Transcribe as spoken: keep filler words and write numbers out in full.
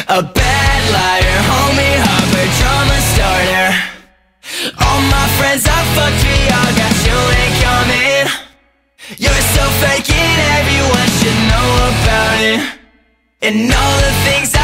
A bad liar, homie, Harvard drama starter. All my friends are fucked, we all got you ain't coming. You're so fake and everyone should know about it. And all the things